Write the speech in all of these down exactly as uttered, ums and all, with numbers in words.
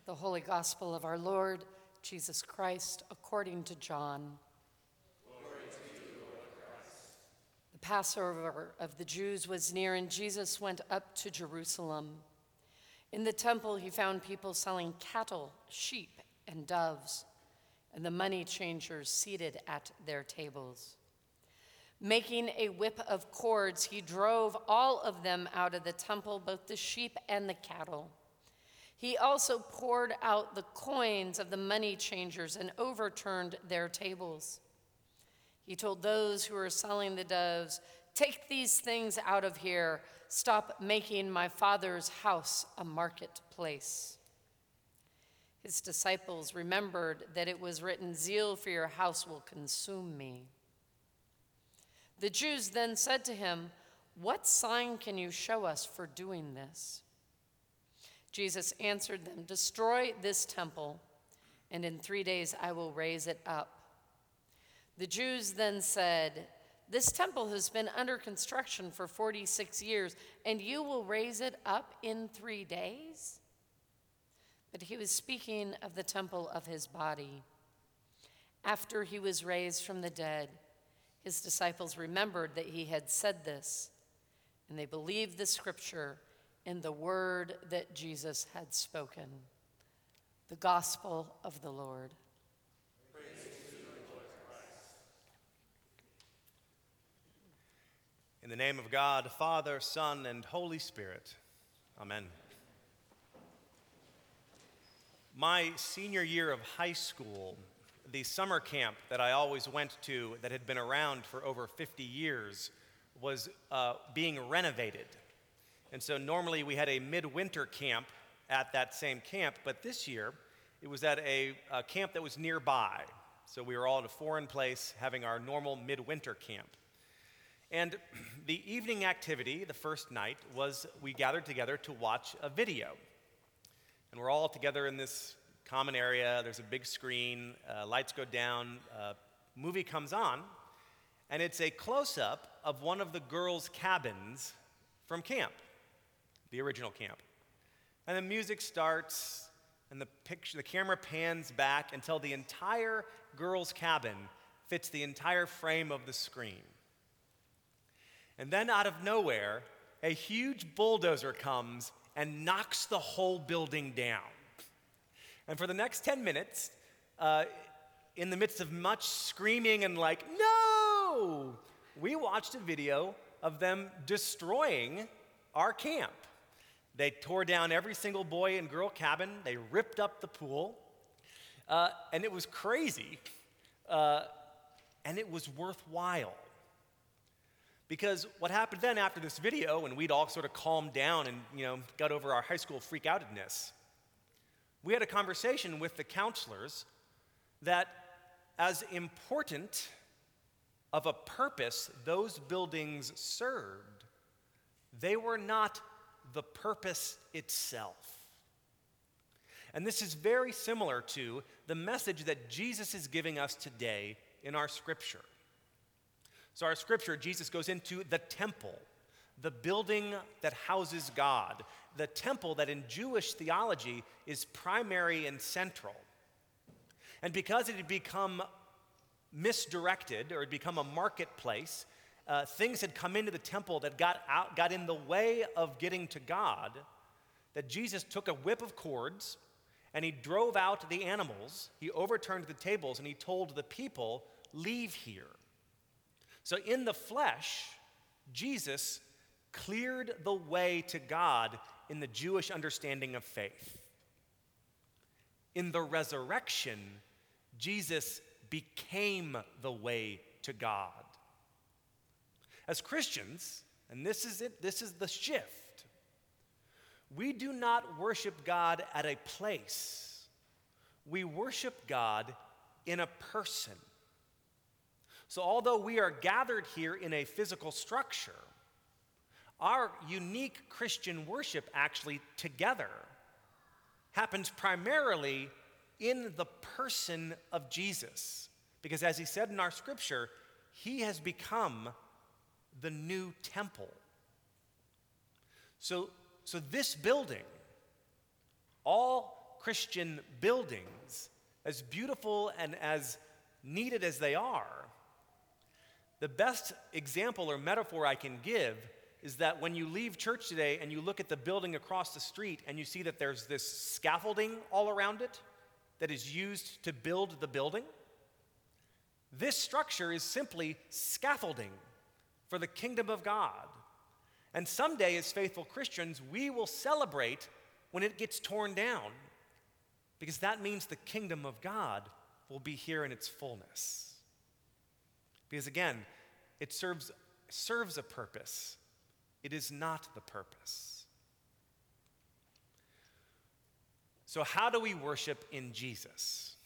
The Holy Gospel of our Lord Jesus Christ according to John. Glory to you, Lord Christ. The Passover of the Jews was near, and Jesus went up to Jerusalem. In the temple he found people selling cattle, sheep, and doves, and the money changers seated at their tables. Making a whip of cords, he drove all of them out of the temple, both the sheep and the cattle. He also poured out the coins of the money changers and overturned their tables. He told those who were selling the doves, "Take these things out of here. Stop making my Father's house a marketplace." His disciples remembered that it was written, "Zeal for your house will consume me." The Jews then said to him, "What sign can you show us for doing this?" Jesus answered them, "Destroy this temple, and in three days I will raise it up." The Jews then said, "This temple has been under construction for forty-six years, and you will raise it up in three days?" But he was speaking of the temple of his body. After he was raised from the dead, his disciples remembered that he had said this, and they believed the scripture in the word that Jesus had spoken. The Gospel of the Lord. Praise to you, Lord Christ. In the name of God, Father, Son, and Holy Spirit. Amen. My senior year of high school, the summer camp that I always went to that had been around for over fifty years was uh, being renovated. And so normally we had a midwinter camp at that same camp, but this year it was at a, a camp that was nearby. So we were all at a foreign place having our normal midwinter camp. And the evening activity, the first night, was we gathered together to watch a video. And we're all together in this common area. There's a big screen, uh, lights go down, uh, movie comes on, and it's a close-up of one of the girls' cabins from camp. The original camp. And the music starts, and the picture, the camera pans back until the entire girls' cabin fits the entire frame of the screen. And then out of nowhere, a huge bulldozer comes and knocks the whole building down. And for the next ten minutes, uh, in the midst of much screaming and like, "No!" we watched a video of them destroying our camp. They tore down every single boy and girl cabin. They ripped up the pool. Uh, and it was crazy. Uh, and it was worthwhile. Because what happened then after this video, when we'd all sort of calmed down and, you know, got over our high school freak-outedness, we had a conversation with the counselors that as important of a purpose those buildings served, they were not the purpose itself. And this is very similar to the message that Jesus is giving us today in our scripture. So our scripture, Jesus goes into the temple, the building that houses God, the temple that in Jewish theology is primary and central. And because it had become misdirected or had become a marketplace, Uh, things had come into the temple that got out, got in the way of getting to God, that Jesus took a whip of cords and he drove out the animals, he overturned the tables, and he told the people, "Leave here." So in the flesh, Jesus cleared the way to God in the Jewish understanding of faith. In the resurrection, Jesus became the way to God. As Christians, and this is it, this is the shift, we do not worship God at a place. We worship God in a person. So although we are gathered here in a physical structure, our unique Christian worship actually together happens primarily in the person of Jesus. Because as he said in our scripture, he has become the new temple. So, so this building, all Christian buildings, as beautiful and as needed as they are, the best example or metaphor I can give is that when you leave church today and you look at the building across the street and you see that there's this scaffolding all around it that is used to build the building, this structure is simply scaffolding for the kingdom of God. And someday, as faithful Christians, we will celebrate when it gets torn down, because that means the kingdom of God will be here in its fullness. Because again, it serves, serves a purpose. It is not the purpose. So how do we worship in Jesus?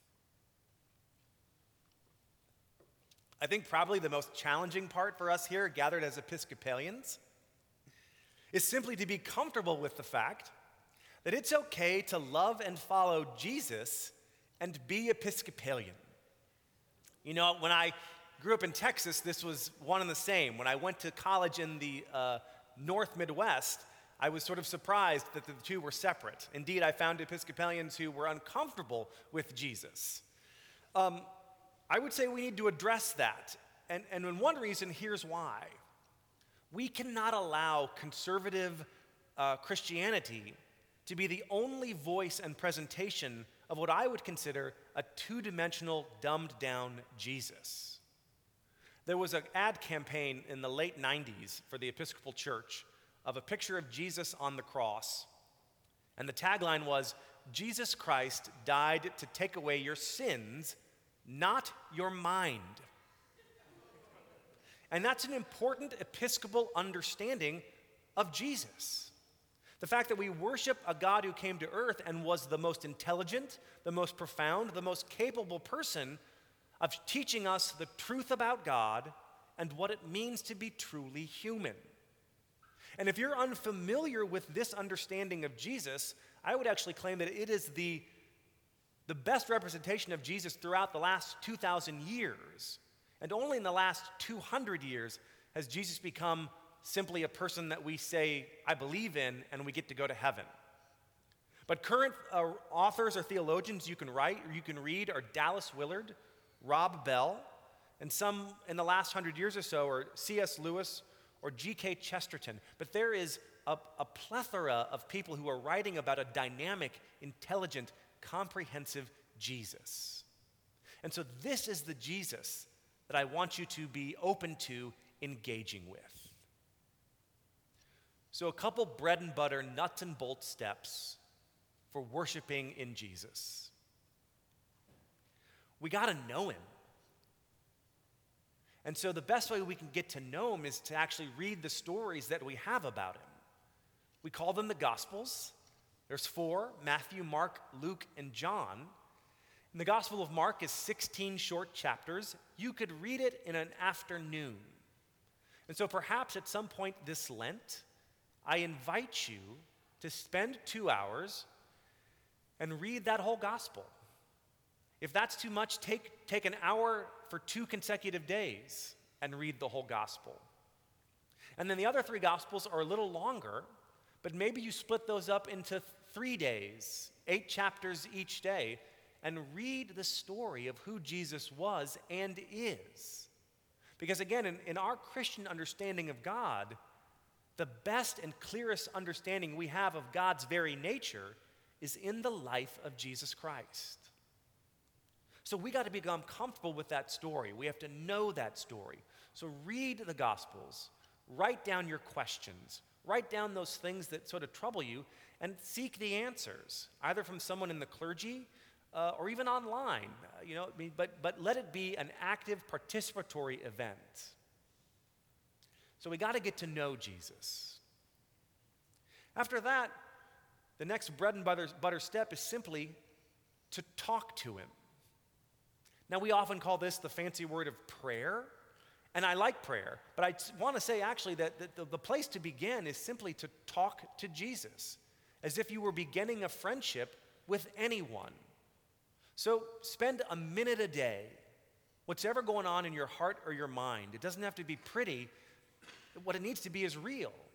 I think probably the most challenging part for us here, gathered as Episcopalians, is simply to be comfortable with the fact that it's okay to love and follow Jesus and be Episcopalian. You know, when I grew up in Texas, this was one and the same. When I went to college in the uh, North Midwest, I was sort of surprised that the two were separate. Indeed, I found Episcopalians who were uncomfortable with Jesus. Um, I would say we need to address that. And, and one reason, here's why. We cannot allow conservative uh, Christianity to be the only voice and presentation of what I would consider a two-dimensional, dumbed-down Jesus. There was an ad campaign in the late nineties for the Episcopal Church of a picture of Jesus on the cross. And the tagline was, "Jesus Christ died to take away your sins, not your mind." And that's an important Episcopal understanding of Jesus. The fact that we worship a God who came to earth and was the most intelligent, the most profound, the most capable person of teaching us the truth about God and what it means to be truly human. And if you're unfamiliar with this understanding of Jesus, I would actually claim that it is the, the best representation of Jesus throughout the last two thousand years. And only in the last two hundred years has Jesus become simply a person that we say, I believe in, and we get to go to heaven. But current uh, authors or theologians you can write or you can read are Dallas Willard, Rob Bell, and some in the last hundred years or so are C S Lewis or G K Chesterton. But there is a, a plethora of people who are writing about a dynamic, intelligent, comprehensive Jesus. And so this is the Jesus that I want you to be open to engaging with. So a couple bread and butter, nuts and bolts steps for worshiping in Jesus. We got to know him. And so the best way we can get to know him is to actually read the stories that we have about him. We call them the Gospels. There's four: Matthew, Mark, Luke, and John. And the Gospel of Mark is sixteen short chapters. You could read it in an afternoon. And so perhaps at some point this Lent, I invite you to spend two hours and read that whole gospel. If that's too much, take, take an hour for two consecutive days and read the whole gospel. And then the other three gospels are a little longer, but maybe you split those up into three days, eight chapters each day, and read the story of who Jesus was and is. Because again, in, in our Christian understanding of God, the best and clearest understanding we have of God's very nature is in the life of Jesus Christ. So we got to become comfortable with that story. We have to know that story. So read the Gospels, write down your questions, write down those things that sort of trouble you, and seek the answers, either from someone in the clergy uh, or even online. Uh, you know, I mean, but, but let it be an active participatory event. So we got to get to know Jesus. After that, the next bread and butter, butter step is simply to talk to him. Now, we often call this the fancy word of prayer, and I like prayer, but I want to say actually that the, the, the place to begin is simply to talk to Jesus, as if you were beginning a friendship with anyone. So spend a minute a day, whatever going on in your heart or your mind. It doesn't have to be pretty. What it needs to be is real.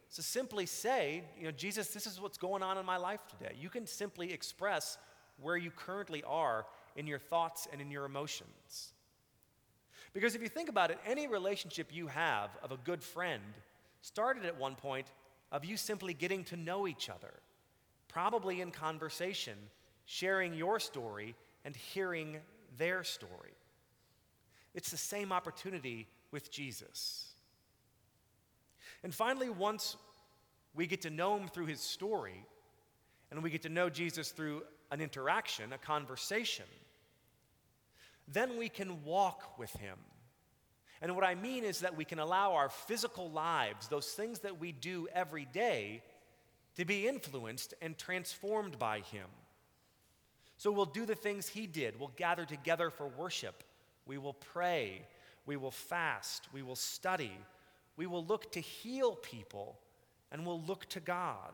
So simply say, you know, Jesus, this is what's going on in my life today. You can simply express where you currently are in your thoughts and in your emotions. Because if you think about it, any relationship you have of a good friend started at one point of you simply getting to know each other, probably in conversation, sharing your story and hearing their story. It's the same opportunity with Jesus. And finally, once we get to know him through his story, and we get to know Jesus through an interaction, a conversation, then we can walk with him. And what I mean is that we can allow our physical lives, those things that we do every day, to be influenced and transformed by him. So we'll do the things he did. We'll gather together for worship. We will pray. We will fast. We will study. We will look to heal people, and we'll look to God.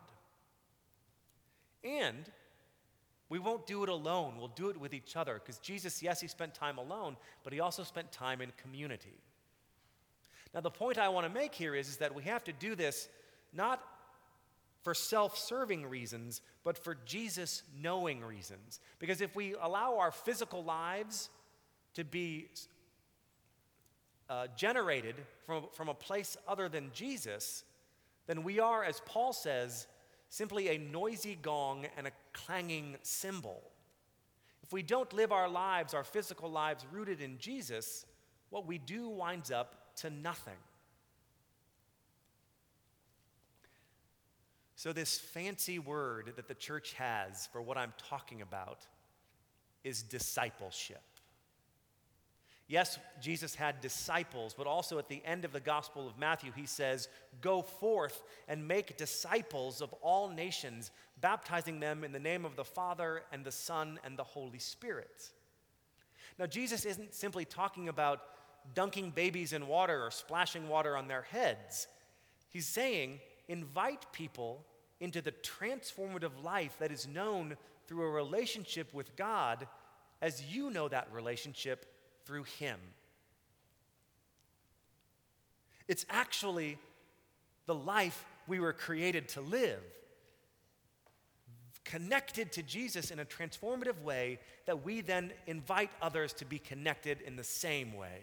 And we won't do it alone. We'll do it with each other, because Jesus, yes, he spent time alone, but he also spent time in community. Now, the point I want to make here is, is that we have to do this not for self-serving reasons, but for Jesus-knowing reasons. Because if we allow our physical lives to be uh, generated from, from a place other than Jesus, then we are, as Paul says, simply a noisy gong and a clanging cymbal. If we don't live our lives, our physical lives, rooted in Jesus, what we do winds up to nothing. So this fancy word that the church has for what I'm talking about is discipleship. Yes, Jesus had disciples, but also at the end of the Gospel of Matthew, he says, "Go forth and make disciples of all nations, baptizing them in the name of the Father and the Son and the Holy Spirit." Now, Jesus isn't simply talking about dunking babies in water or splashing water on their heads. He's saying, invite people into the transformative life that is known through a relationship with God as you know that relationship through him. It's actually the life we were created to live, connected to Jesus in a transformative way that we then invite others to be connected in the same way.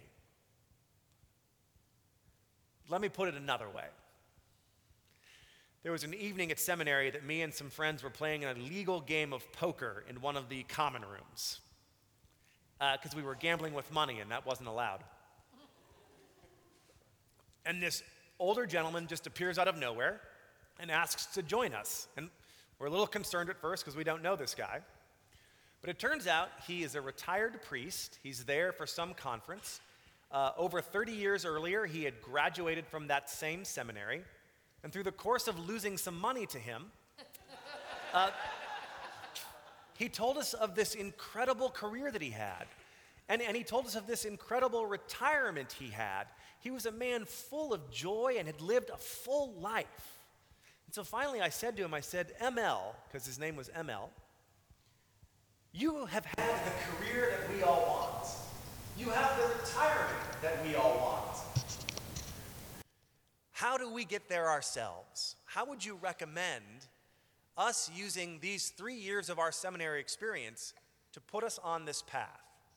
Let me put it another way. There was an evening at seminary that me and some friends were playing an illegal game of poker in one of the common rooms because uh, we were gambling with money and that wasn't allowed. And this older gentleman just appears out of nowhere and asks to join us. And we're a little concerned at first because we don't know this guy. But it turns out he is a retired priest. He's there for some conference. Uh, over thirty years earlier, he had graduated from that same seminary. And through the course of losing some money to him, uh, he told us of this incredible career that he had. And, and he told us of this incredible retirement he had. He was a man full of joy and had lived a full life. And so finally I said to him, I said, M L, because his name was M L, you have had the career that we all want. You have the retirement that we all want. How do we get there ourselves? How would you recommend us using these three years of our seminary experience to put us on this path?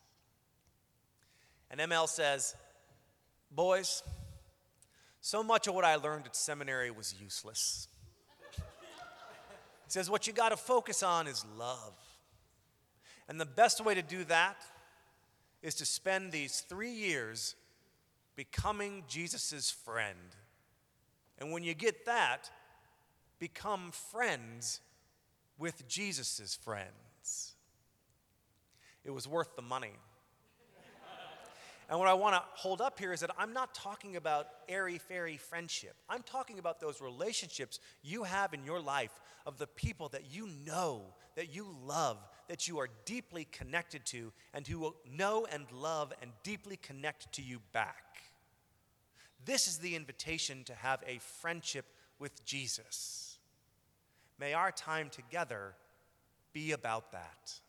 And M L says, boys, so much of what I learned at seminary was useless. He says, what you got to focus on is love. And the best way to do that is to spend these three years becoming Jesus' friend. And when you get that, become friends with Jesus' friends. It was worth the money. And what I want to hold up here is that I'm not talking about airy-fairy friendship. I'm talking about those relationships you have in your life of the people that you know, that you love, that you are deeply connected to, and who know and love and deeply connect to you back. This is the invitation to have a friendship with Jesus. May our time together be about that.